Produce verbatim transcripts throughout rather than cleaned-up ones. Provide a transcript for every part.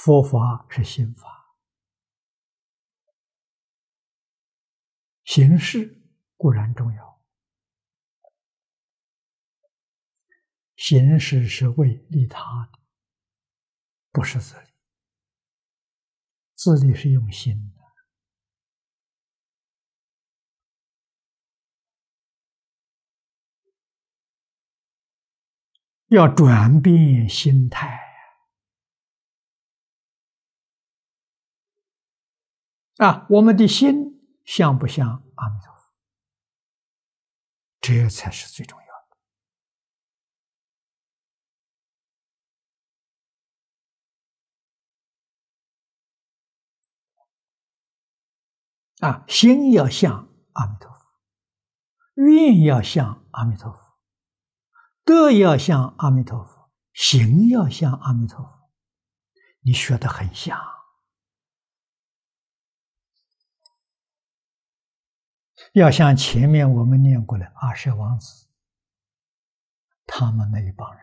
佛法是心法，行事固然重要，行事是为利他的，不是自利。自利是用心的。要转变心态啊！我们的心像不像阿弥陀佛？这才是最重要的啊！心要像阿弥陀佛，愿要像阿弥陀佛，德要像阿弥陀佛，行要像阿弥陀佛。你学得很像。要像前面我们念过的阿舍王子，他们那一帮人，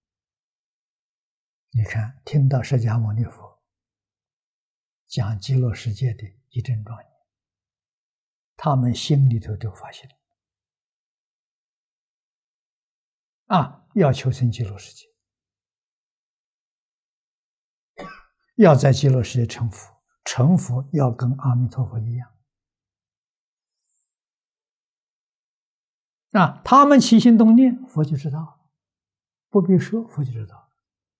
你看听到释迦牟尼佛讲极乐世界的一真庄严，他们心里头都发现啊，要求生极乐世界，要在极乐世界成佛，成佛要跟阿弥陀佛一样。啊，他们起心动念，佛就知道，不必说，佛就知道。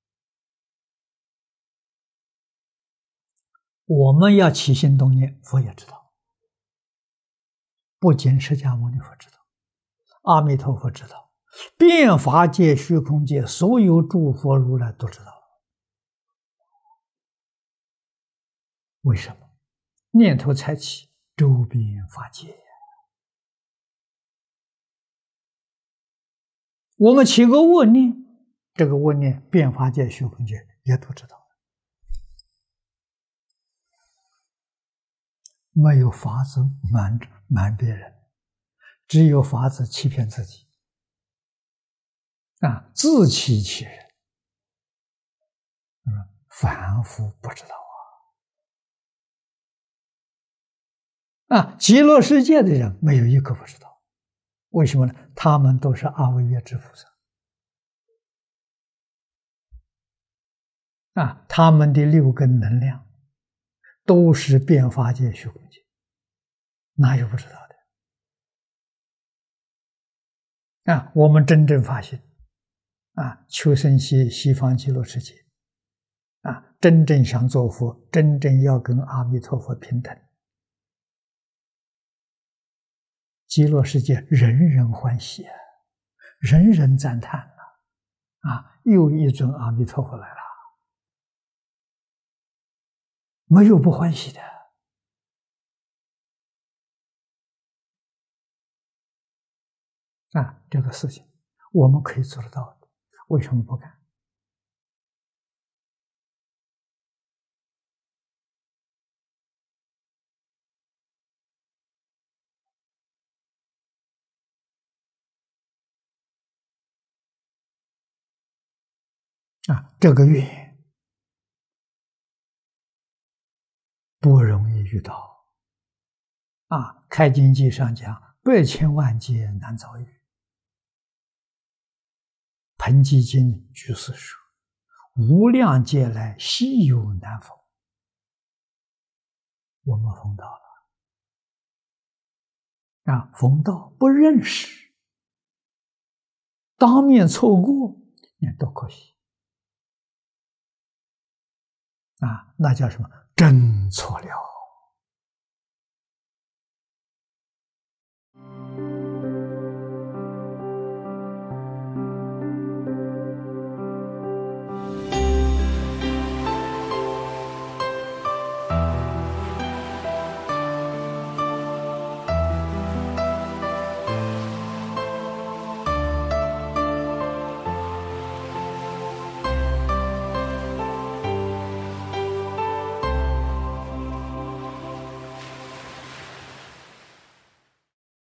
我们要起心动念，佛也知道。不仅释迦牟尼佛知道，阿弥陀佛知道，遍法界、虚空界所有诸佛如来都知道。为什么？念头才起，周遍法界。我们起个恶念，这个恶念遍法界、虚空界也都知道。没有法子瞒瞒别人，只有法子欺骗自己。啊，自欺欺人。嗯，凡夫不知道啊。啊，极乐世界的人没有一个不知道。为什么呢？他们都是阿惟越致菩萨啊，他们的六根能量都是遍法界、虚空界，哪有不知道的啊？我们真正发现啊，求生西西方极乐世界啊，真正想做佛，真正要跟阿弥陀佛平等。极乐世界人人欢喜啊，人人赞叹啊！啊，又一尊阿弥陀佛来了，没有不欢喜的啊！这个事情我们可以做得到的，为什么不敢？啊，这个愿不容易遇到啊！开经记上讲，百千万劫难遭遇。盆基经居士说，无量劫来稀有难逢。我们逢到了啊，逢到不认识，当面错过，你看多可惜啊！那叫什么？真错了。